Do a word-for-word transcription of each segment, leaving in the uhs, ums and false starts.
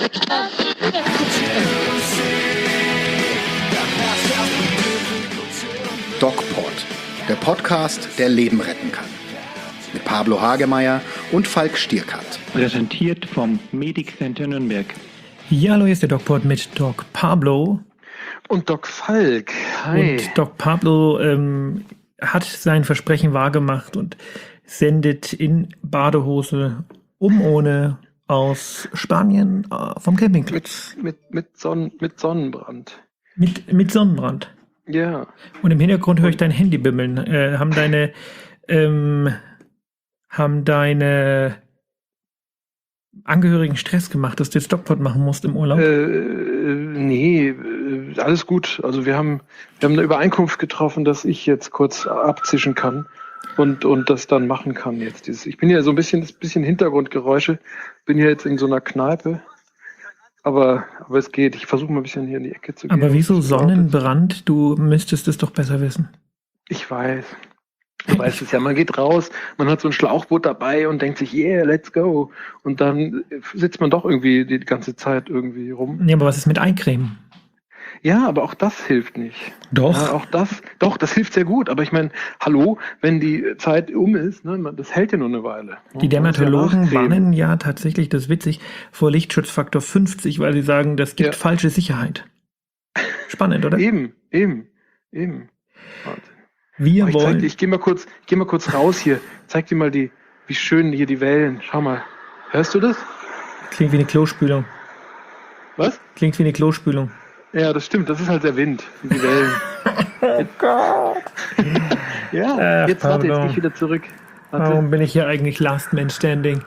DocPod, der Podcast, der Leben retten kann. Mit Pablo Hagemeyer und Falk Stierkat. Präsentiert vom Medic Center Nürnberg. Ja, hallo, hier ist der DocPod mit Doc Pablo. Und Doc Falk. Hi. Und Doc Pablo ähm, hat sein Versprechen wahrgemacht und sendet in Badehose um ohne aus Spanien äh, vom Campingplatz. Mit, mit, mit, Sonnen, mit Sonnenbrand. Mit, mit Sonnenbrand. Ja. Und im Hintergrund höre ich dein Handy bimmeln. Äh, haben deine ähm, haben deine Angehörigen Stress gemacht, dass du jetzt DocPod machen musst im Urlaub? Äh, nee, äh, alles gut. Also wir haben, wir haben eine Übereinkunft getroffen, dass ich jetzt kurz abzischen kann und, und das dann machen kann jetzt. Dieses, ich bin ja so ein bisschen, das bisschen Hintergrundgeräusche, bin hier jetzt in so einer Kneipe, aber, aber es geht. Ich versuche mal ein bisschen hier in die Ecke zu gehen. Aber wieso Sonnenbrand? Du müsstest es doch besser wissen. Ich weiß. Du weißt es ja, man geht raus, man hat so ein Schlauchboot dabei und denkt sich, yeah, let's go. Und dann sitzt man doch irgendwie die ganze Zeit irgendwie rum. Ja, aber was ist mit Eincremen? Ja, aber auch das hilft nicht. Doch. Ja, auch das, doch, das hilft sehr gut. Aber ich meine, hallo, wenn die Zeit um ist, ne, das hält ja nur eine Weile. Die Dermatologen ja warnen ja tatsächlich, das ist witzig, vor Lichtschutzfaktor fünfzig, weil sie sagen, das gibt ja falsche Sicherheit. Spannend, oder? Eben, eben, eben. Warte. Wir ich wollen. Dir, ich gehe mal kurz, ich gehe mal kurz raus hier. Zeig dir mal die, wie schön hier die Wellen. Schau mal. Hörst du das? Klingt wie eine Klospülung. Was? Klingt wie eine Klospülung. Ja, das stimmt. Das ist halt der Wind. Die Wellen. Oh Gott. Ja, Ach, jetzt warte, jetzt gehe ich wieder zurück. Warte. Warum bin ich hier eigentlich Last Man Standing?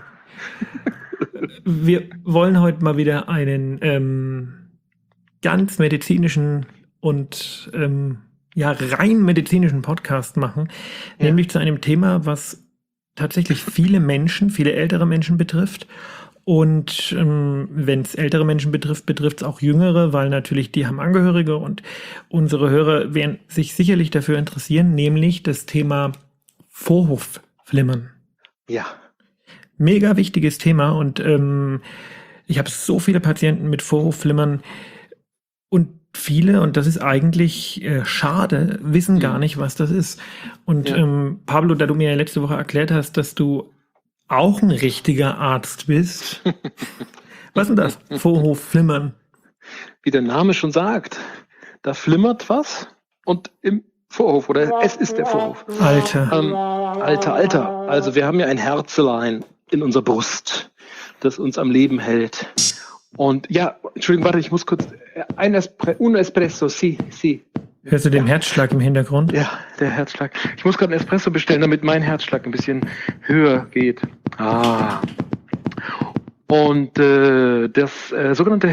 Wir wollen heute mal wieder einen ähm, ganz medizinischen und ähm, ja, rein medizinischen Podcast machen, ja. Nämlich zu einem Thema, was tatsächlich viele Menschen, viele ältere Menschen betrifft. Und ähm, wenn es ältere Menschen betrifft, betrifft es auch jüngere, weil natürlich die haben Angehörige und unsere Hörer werden sich sicherlich dafür interessieren, nämlich das Thema Vorhofflimmern. Ja. Mega wichtiges Thema und ähm, ich habe so viele Patienten mit Vorhofflimmern und viele, und das ist eigentlich äh, schade, wissen gar nicht, was das ist. Und ja. ähm, Pablo, da du mir ja letzte Woche erklärt hast, dass du auch ein richtiger Arzt bist. Was ist denn das? Vorhofflimmern. Wie der Name schon sagt, da flimmert was und im Vorhof, oder es ist der Vorhof. Alter. Ähm, alter, alter. Also wir haben ja ein Herzelein in unserer Brust, das uns am Leben hält. Und ja, Entschuldigung, warte, ich muss kurz, ein Espre- un Espresso, si, si. Hörst du den ja. Herzschlag im Hintergrund? Ja, der Herzschlag. Ich muss gerade einen Espresso bestellen, damit mein Herzschlag ein bisschen höher geht. Ah. Und äh, das äh, sogenannte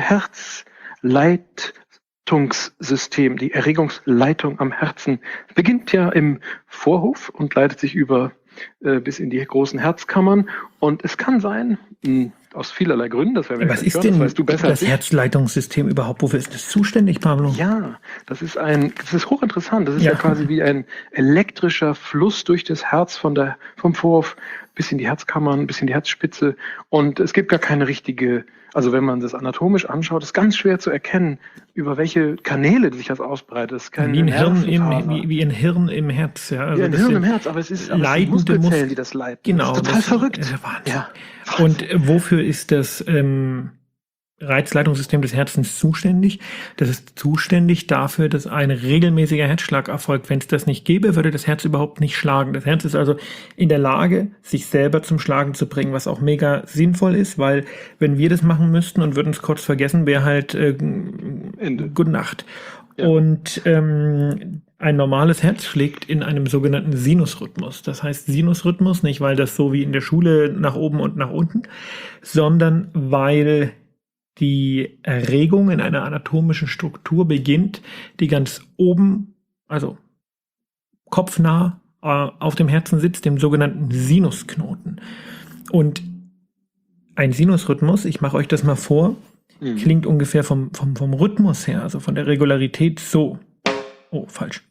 Herzleitungssystem, die Erregungsleitung am Herzen, beginnt ja im Vorhof und leitet sich über äh, bis in die großen Herzkammern. Und es kann sein, mh, aus vielerlei Gründen, das werden wir Was ist hören, denn das, weißt du besser das Herzleitungssystem überhaupt? Wofür ist das zuständig, Pablo? Ja, das ist ein, das ist hochinteressant. Das ist ja, ja quasi wie ein elektrischer Fluss durch das Herz von der, vom Vorhof bis in die Herzkammern, bis in die Herzspitze. Und es gibt gar keine richtige, also wenn man das anatomisch anschaut, ist ganz schwer zu erkennen, über welche Kanäle sich das ausbreitet. Es ist keine wie, ein Hirn im, wie, wie ein Hirn im Herz. Ja, also wie ein Hirn im Herz, aber es ist aber leitende Muskelzellen, die das leiten. Genau, das ist total das verrückt. Ist ja. Und wofür ist das ähm, Reizleitungssystem des Herzens zuständig? Das ist zuständig dafür, dass ein regelmäßiger Herzschlag erfolgt. Wenn es das nicht gäbe, würde das Herz überhaupt nicht schlagen. Das Herz ist also in der Lage, sich selber zum Schlagen zu bringen, was auch mega sinnvoll ist, weil wenn wir das machen müssten und würden es kurz vergessen, wäre halt äh, gute Nacht. Ja. Und ähm, ein normales Herz schlägt in einem sogenannten Sinusrhythmus. Das heißt Sinusrhythmus nicht, weil das so wie in der Schule nach oben und nach unten, sondern weil die Erregung in einer anatomischen Struktur beginnt, die ganz oben, also kopfnah äh, auf dem Herzen sitzt, dem sogenannten Sinusknoten. Und ein Sinusrhythmus, ich mache euch das mal vor, mhm. klingt ungefähr vom, vom, vom Rhythmus her, also von der Regularität so. Oh, falsch.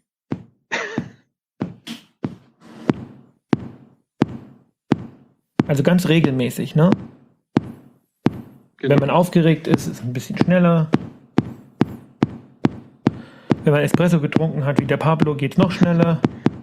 Also ganz regelmäßig, ne? Genau. Wenn man aufgeregt ist, ist es ein bisschen schneller. Wenn man Espresso getrunken hat, wie der Pablo, geht es noch schneller.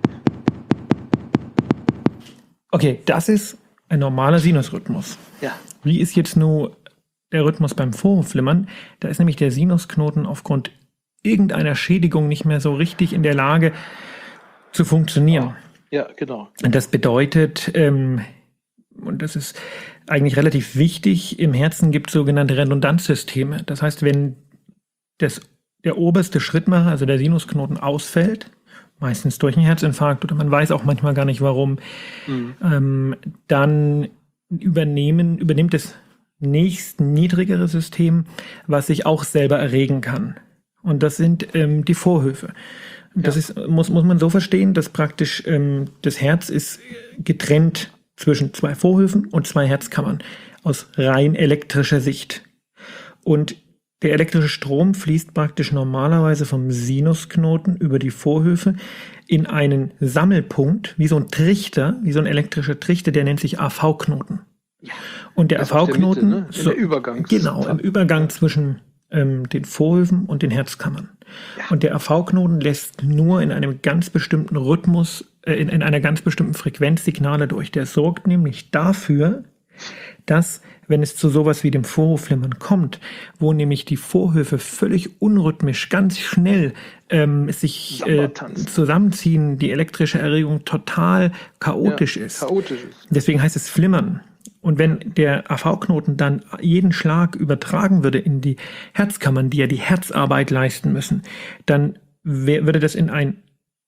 Okay, das ist ein normaler Sinusrhythmus. Ja. Wie ist jetzt nur der Rhythmus beim Vorhofflimmern? Da ist nämlich der Sinusknoten aufgrund irgendeiner Schädigung nicht mehr so richtig in der Lage zu funktionieren. Ja, genau. Und das bedeutet, ähm, und das ist eigentlich relativ wichtig, im Herzen gibt es sogenannte Redundanzsysteme. Das heißt, wenn das, der oberste Schrittmacher, also der Sinusknoten, ausfällt, meistens durch einen Herzinfarkt oder man weiß auch manchmal gar nicht warum, mhm. ähm, dann übernehmen, übernimmt das nächst niedrigere System, was sich auch selber erregen kann. Und das sind ähm, die Vorhöfe. Das ja. ist, muss, muss man so verstehen, dass praktisch ähm, das Herz ist getrennt zwischen zwei Vorhöfen und zwei Herzkammern aus rein elektrischer Sicht. Und der elektrische Strom fließt praktisch normalerweise vom Sinusknoten über die Vorhöfe in einen Sammelpunkt, wie so ein Trichter, wie so ein elektrischer Trichter, der nennt sich A V-Knoten. Ja, und der A V-Knoten, ne? so, Übergang. Genau, im Übergang zwischen ähm, den Vorhöfen und den Herzkammern. Ja. Und der A V-Knoten lässt nur in einem ganz bestimmten Rhythmus, äh, in, in einer ganz bestimmten Frequenz Signale durch. Der sorgt nämlich dafür, dass, wenn es zu sowas wie dem Vorhofflimmern kommt, wo nämlich die Vorhöfe völlig unrhythmisch, ganz schnell ähm, sich äh, zusammenziehen, die elektrische Erregung total chaotisch ja, ist. Chaotisch ist. Deswegen heißt es Flimmern. Und wenn der A V-Knoten dann jeden Schlag übertragen würde in die Herzkammern, die ja die Herzarbeit leisten müssen, dann wär, würde das in ein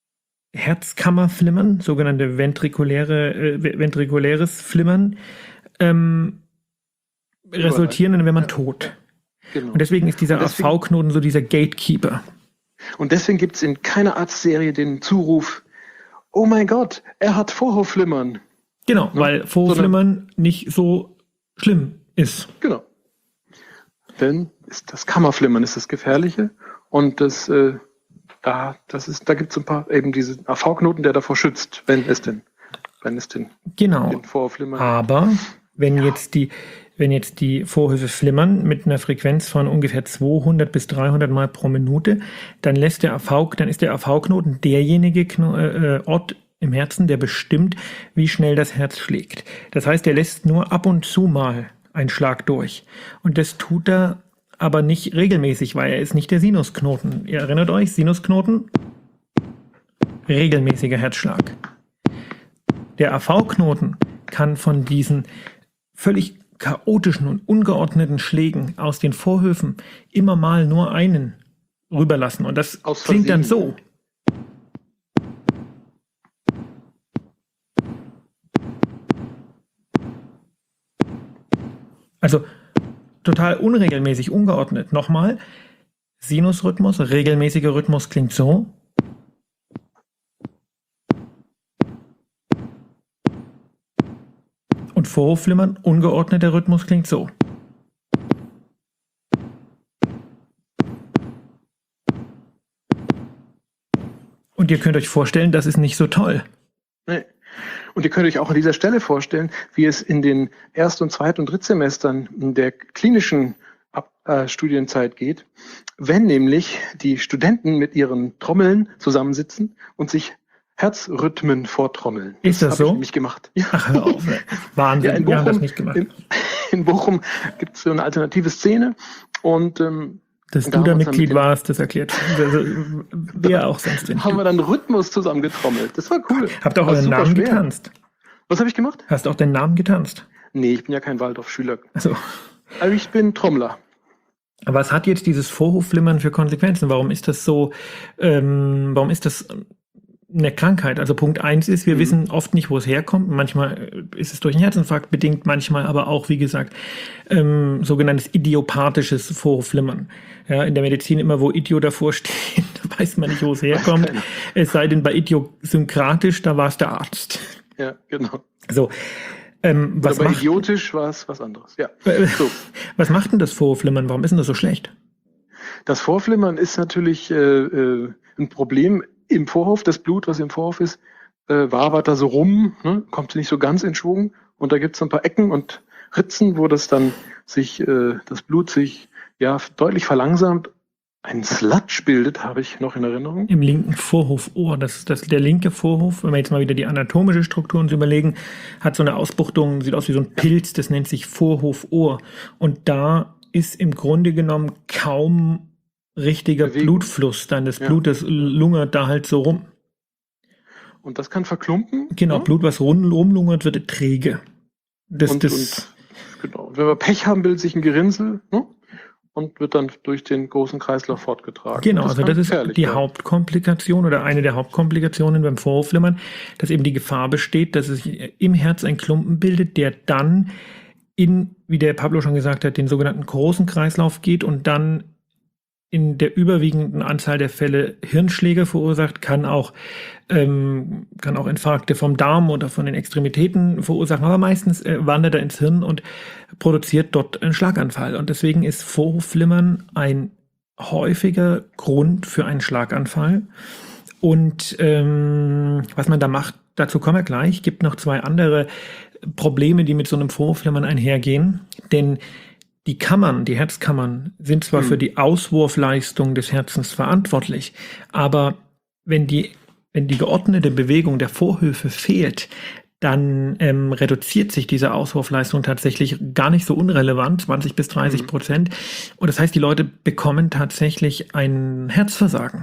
Herzkammerflimmern, sogenannte ventrikuläre, äh, ventrikuläres Flimmern, ähm, resultieren, dann wäre man ja. tot. Genau. Und deswegen ist dieser deswegen, A V-Knoten so dieser Gatekeeper. Und deswegen gibt es in keiner Arztserie den Zuruf, oh mein Gott, er hat Vorhofflimmern. Genau, ne? Weil Vorhofflimmern nicht so schlimm ist. Genau. Denn ist das Kammerflimmern ist das Gefährliche und das, äh, da, das ist, da gibt es ein paar eben diesen A V-Knoten, der davor schützt, wenn es denn, wenn es denn genau. den Vorhofflimmern. Aber wenn ja. jetzt die Wenn jetzt die Vorhöfe flimmern mit einer Frequenz von ungefähr zweihundert bis dreihundert Mal pro Minute, dann lässt der A V, dann ist der A V-Knoten derjenige Kno- äh, Ort im Herzen, der bestimmt, wie schnell das Herz schlägt. Das heißt, er lässt nur ab und zu mal einen Schlag durch. Und das tut er aber nicht regelmäßig, weil er ist nicht der Sinusknoten. Ihr erinnert euch, Sinusknoten, regelmäßiger Herzschlag. Der A V-Knoten kann von diesen völlig chaotischen und ungeordneten Schlägen aus den Vorhöfen immer mal nur einen rüberlassen. Und das klingt dann so. Also total unregelmäßig, ungeordnet. Nochmal, Sinusrhythmus, regelmäßiger Rhythmus klingt so. Und Vorhofflimmern, ungeordneter Rhythmus klingt so. Und ihr könnt euch vorstellen, das ist nicht so toll. Nee. Und ihr könnt euch auch an dieser Stelle vorstellen, wie es in den Erst- und Zweit- und Drittsemestern der klinischen Ab- äh, Studienzeit geht, wenn nämlich die Studenten mit ihren Trommeln zusammensitzen und sich Herzrhythmen vortrommeln. Ist das, das so? Ich nämlich gemacht. Ja. Ach, hör auf. Wahnsinn, ja, in Bochum, wir haben das nicht gemacht. In, in Bochum gibt es so eine alternative Szene und ähm, dass du da Mitglied warst, das erklärt also, wer auch sonst. Haben du. wir dann Rhythmus zusammengetrommelt. Das war cool. Habt ihr auch euren Namen schwer. getanzt? Was habe ich gemacht? Hast du auch deinen Namen getanzt? Nee, ich bin ja kein Waldorf-Schüler. Also. Also ich bin Trommler. Was hat jetzt dieses Vorhofflimmern für Konsequenzen? Warum ist das so, ähm, warum ist das eine Krankheit? Also Punkt eins ist, wir mhm. wissen oft nicht, wo es herkommt. Manchmal ist es durch einen Herzinfarkt bedingt, manchmal aber auch, wie gesagt, ähm, sogenanntes idiopathisches Vorhofflimmern. Ja, in der Medizin immer, wo Idio davor steht, weiß man nicht, wo es herkommt. Es sei denn bei idiosynkratisch, da war es der Arzt. Ja, genau. So. Ähm, was aber macht, idiotisch war es was anderes. Ja. Äh, so. Was macht denn das Vorhofflimmern? Warum ist denn das so schlecht? Das Vorhofflimmern ist natürlich äh, äh, ein Problem im Vorhof. Das Blut, was im Vorhof ist, äh, wabert da so rum, ne? Kommt nicht so ganz in Schwung. Und da gibt es ein paar Ecken und Ritzen, wo das dann sich, äh, das Blut sich ja deutlich verlangsamt. Ein Sludge bildet, habe ich noch in Erinnerung. Im linken Vorhofohr. Das, das, der linke Vorhof, wenn wir jetzt mal wieder die anatomische Struktur uns überlegen, hat so eine Ausbuchtung, sieht aus wie so ein Pilz, das nennt sich Vorhofohr. Und da ist im Grunde genommen kaum richtiger Bewegung. Blutfluss. Dann das Ja. Blut, das lungert da halt so rum. Und das kann verklumpen. Genau, ne? Blut, was rum, rumlungert, wird träge. Das, und, das, und, genau. Und wenn wir Pech haben, bildet sich ein Gerinnsel, ne? Und wird dann durch den großen Kreislauf fortgetragen. Genau, das also kann das ist gefährlich die sein. Hauptkomplikation oder eine der Hauptkomplikationen beim Vorhofflimmern, dass eben die Gefahr besteht, dass es sich im Herz ein Klumpen bildet, der dann in, wie der Pablo schon gesagt hat, den sogenannten großen Kreislauf geht und dann in der überwiegenden Anzahl der Fälle Hirnschläge verursacht, kann auch, ähm, kann auch Infarkte vom Darm oder von den Extremitäten verursachen, aber meistens äh, wandert er ins Hirn und produziert dort einen Schlaganfall. Und deswegen ist Vorhofflimmern ein häufiger Grund für einen Schlaganfall. Und ähm, was man da macht, dazu kommen wir gleich. Gibt noch zwei andere Probleme, die mit so einem Vorhofflimmern einhergehen. Denn die Kammern, die Herzkammern, sind zwar hm. für die Auswurfleistung des Herzens verantwortlich, aber wenn die, wenn die geordnete Bewegung der Vorhöfe fehlt, dann ähm, reduziert sich diese Auswurfleistung tatsächlich gar nicht so unrelevant, zwanzig bis dreißig Prozent. Und das heißt, die Leute bekommen tatsächlich ein Herzversagen.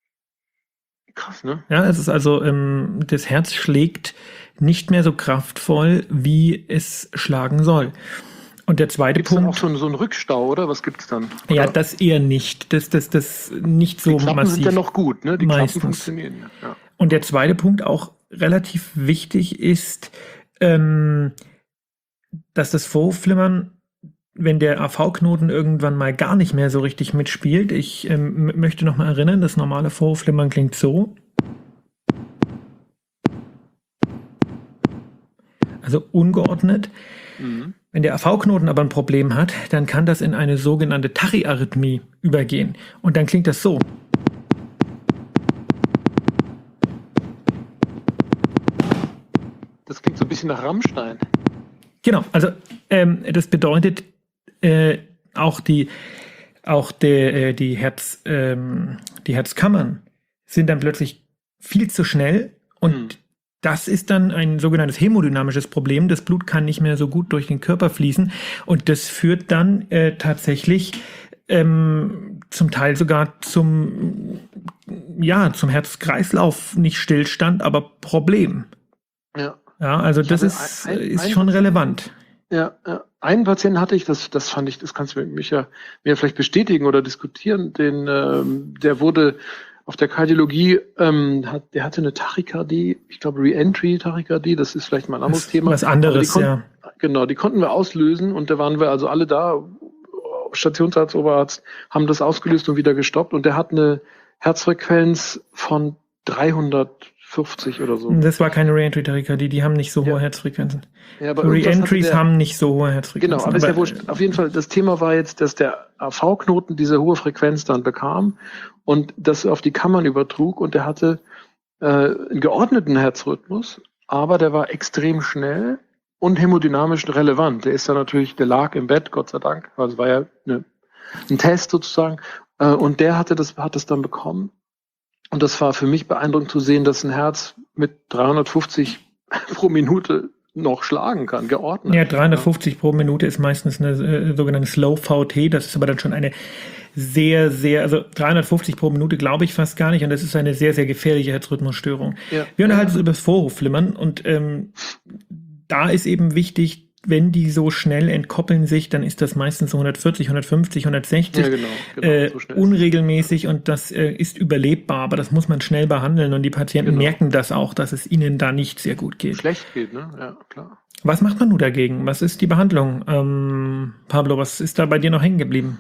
Krass, ne? Ja, es ist also, ähm, das Herz schlägt nicht mehr so kraftvoll, wie es schlagen soll. Und der zweite Gibt's dann Punkt. auch so, einen- so einen Rückstau, oder? Was gibt's dann? Oder? Ja, das eher nicht. Das, das, das nicht so Die Klappen massiv. sind ja noch gut, ne? Die Meistens. Klappen funktionieren ja. ja. Und der zweite Punkt, auch relativ wichtig, ist, ähm, dass das Vorhofflimmern, wenn der A V-Knoten irgendwann mal gar nicht mehr so richtig mitspielt, ich ähm, m- möchte noch mal erinnern, das normale Vorhofflimmern klingt so. Also ungeordnet. Mhm. Wenn der A V-Knoten aber ein Problem hat, dann kann das in eine sogenannte Tachyarrhythmie übergehen. Und dann klingt das so. Das klingt so ein bisschen nach Rammstein. Genau, also ähm, das bedeutet äh, auch die auch der, äh, die Herz ähm, die Herzkammern sind dann plötzlich viel zu schnell und Hm. das ist dann ein sogenanntes hämodynamisches Problem. Das Blut kann nicht mehr so gut durch den Körper fließen und das führt dann äh, tatsächlich ähm, zum Teil sogar zum ja zum Herz-Kreislauf, nicht Stillstand, aber Problem. Ja. Ja, also Ich das hatte ist, ein- ein- ist ein- schon relevant. Ja, ja. Einen Patienten hatte ich, das, das fand ich, das kannst du mit mich ja, mir vielleicht bestätigen oder diskutieren, den, ähm, der wurde auf der Kardiologie, ähm, hat, der hatte eine Tachykardie, ich glaube Re-Entry-Tachykardie, das ist vielleicht mal ein anderes Das, Thema. was Aber anderes, die kon- ja. Genau, die konnten wir auslösen und da waren wir also alle da, Stationsarzt, Oberarzt, haben das ausgelöst und wieder gestoppt und der hat eine Herzfrequenz von dreihundertfünfzig oder so. Das war keine Re-Entry-Tachykardie, die haben nicht so hohe Ja. Herzfrequenzen. Ja, aber irgendwas hatte Re-Entries der- haben nicht so hohe Herzfrequenzen. Genau, aber ist ja wurscht. Auf jeden Fall, das Thema war jetzt, dass der A V-Knoten diese hohe Frequenz dann bekam und das auf die Kammern übertrug und der hatte äh, einen geordneten Herzrhythmus, aber der war extrem schnell und hämodynamisch relevant. Der ist dann natürlich, der lag im Bett, Gott sei Dank, also war ja eine, ein Test sozusagen, äh, und der hatte das, hat das dann bekommen. Und das war für mich beeindruckend zu sehen, dass ein Herz mit dreihundertfünfzig pro Minute noch schlagen kann, geordnet. Ja, dreihundertfünfzig pro Minute ist meistens eine äh, sogenannte Slow V T. Das ist aber dann schon eine sehr, sehr, also dreihundertfünfzig pro Minute glaube ich fast gar nicht. Und das ist eine sehr, sehr gefährliche Herzrhythmusstörung. Ja. Wir unterhalten uns über das Vorhofflimmern und ähm, da ist eben wichtig, wenn die so schnell entkoppeln sich, dann ist das meistens so hundertvierzig, hundertfünfzig, hundertsechzig Ja, genau, genau, äh, so schnell ist es. unregelmäßig und das äh, ist überlebbar, aber das muss man schnell behandeln und die Patienten Genau. merken das auch, dass es ihnen da nicht sehr gut geht. Schlecht geht, ne? Ja, klar. Was macht man nun dagegen? Was ist die Behandlung? Ähm, Pablo, was ist da bei dir noch hängen geblieben?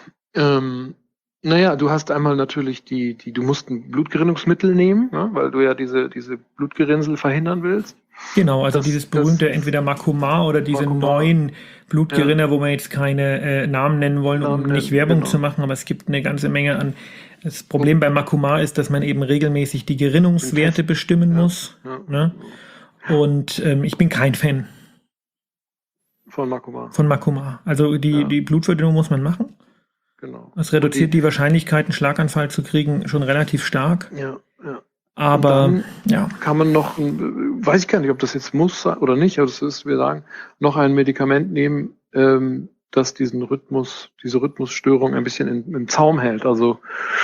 Ähm, naja, du hast einmal natürlich die, die, du musst ein Blutgerinnungsmittel nehmen, ne? Weil du ja diese, diese Blutgerinnsel verhindern willst. Genau, also Das- dieses das- berühmte entweder Makomar oder diese Makomar. neuen Blutgerinner, wo wir jetzt keine äh, Namen nennen wollen, um Namen nicht nennen, Werbung genau. zu machen, aber es gibt eine ganze Menge an. Das Problem bei Makomar ist, dass man eben regelmäßig die Gerinnungswerte Den Test. bestimmen Ja, muss. ja. Ne? Und ähm, ich bin kein Fan. Von Makoma. Von Makoma. Also die, ja. die Blutverdünnung muss man machen. Genau. Das reduziert die, die Wahrscheinlichkeit, einen Schlaganfall zu kriegen, schon relativ stark. Ja, ja. Aber ja. Kann man noch, weiß ich gar nicht, ob das jetzt muss oder nicht, aber das ist, wir sagen, noch ein Medikament nehmen, ähm, das diesen Rhythmus, diese Rhythmusstörung ein bisschen in, im Zaum hält. Also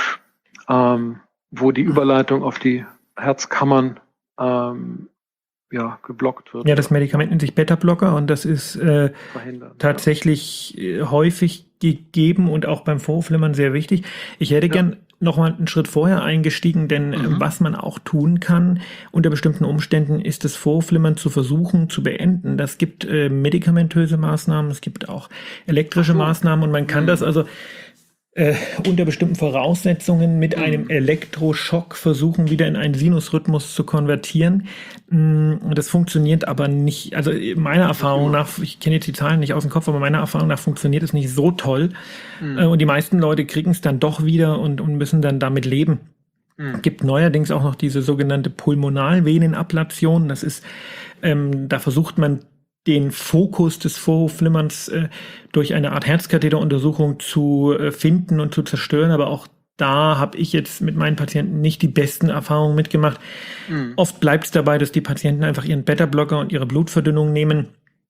ähm, wo die Überleitung auf die Herzkammern ähm, ja, geblockt wird. Ja, das Medikament nennt sich Beta-Blocker und das ist äh, tatsächlich ja. häufig gegeben und auch beim Vorflimmern sehr wichtig. Ich hätte ja. gern noch mal einen Schritt vorher eingestiegen, denn mhm. was man auch tun kann unter bestimmten Umständen, ist das Vorflimmern zu versuchen zu beenden. Das gibt äh, medikamentöse Maßnahmen, es gibt auch elektrische so. Maßnahmen und man kann mhm. das also Äh, unter bestimmten Voraussetzungen mit mhm. einem Elektroschock versuchen, wieder in einen Sinusrhythmus zu konvertieren. Das funktioniert aber nicht, also meiner Erfahrung nach, ich kenne jetzt die Zahlen nicht aus dem Kopf, aber meiner Erfahrung nach funktioniert es nicht so toll. Mhm. Und die meisten Leute kriegen es dann doch wieder und, und müssen dann damit leben. Mhm. Es gibt neuerdings auch noch diese sogenannte Pulmonalvenenablation. Das ist, ähm, da versucht man den Fokus des Vorhofflimmerns äh, durch eine Art Herzkatheteruntersuchung zu äh, finden und zu zerstören, aber auch da habe ich jetzt mit meinen Patienten nicht die besten Erfahrungen mitgemacht. Mhm. Oft bleibt es dabei, dass die Patienten einfach ihren Beta-Blocker und ihre Blutverdünnung nehmen,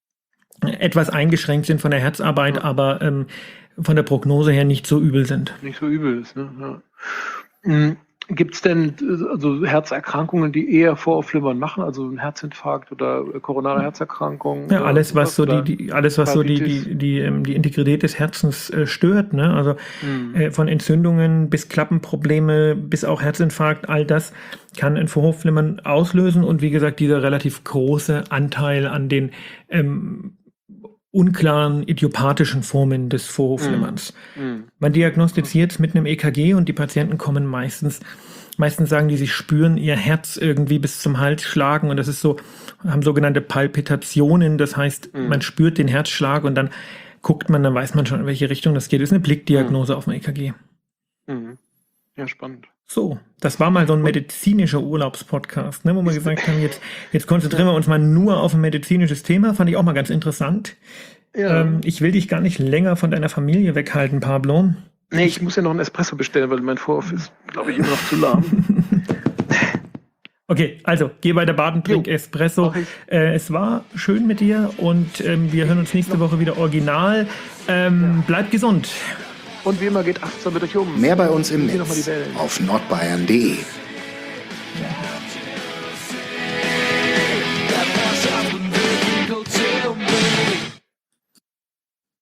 etwas eingeschränkt sind von der Herzarbeit, ja. aber ähm, von der Prognose her nicht so übel sind. Nicht so übel ist, ne? Ja. Mhm. Gibt es denn also Herzerkrankungen, die eher Voraufflimmern machen, also ein Herzinfarkt oder koronare Herzerkrankungen? Ja, alles was so die, die alles was so die die die die Integrität des Herzens äh, stört, ne? Also mhm. äh, von Entzündungen bis Klappenprobleme bis auch Herzinfarkt, all das kann ein Vorhofflimmern auslösen und wie gesagt dieser relativ große Anteil an den ähm, unklaren idiopathischen Formen des Vorhofflimmerns. Mm. Man diagnostiziert mit einem E K G und die Patienten kommen meistens, meistens sagen die, sie spüren ihr Herz irgendwie bis zum Hals schlagen und das ist so, haben sogenannte Palpitationen, das heißt, mm. man spürt den Herzschlag und dann guckt man, dann weiß man schon, in welche Richtung das geht. Das ist eine Blickdiagnose mm. auf dem E K G. Mm. Ja, spannend. So, das war mal so ein medizinischer Urlaubspodcast, ne, wo wir gesagt haben, jetzt, jetzt konzentrieren wir uns mal nur auf ein medizinisches Thema. Fand ich auch mal ganz interessant. Ja. Ähm, ich will dich gar nicht länger von deiner Familie weghalten, Pablo. Nee, ich muss ja noch einen Espresso bestellen, weil mein Vorhof ist, glaube ich, immer noch zu lahm. Okay, also geh weiter baden, trink jo, Espresso. Äh, es war schön mit dir und ähm, wir hören uns nächste Woche wieder original. Ähm, ja. Bleib gesund. Und wie immer geht achtsam mit euch um. Mehr bei uns im Netz auf nordbayern punkt de.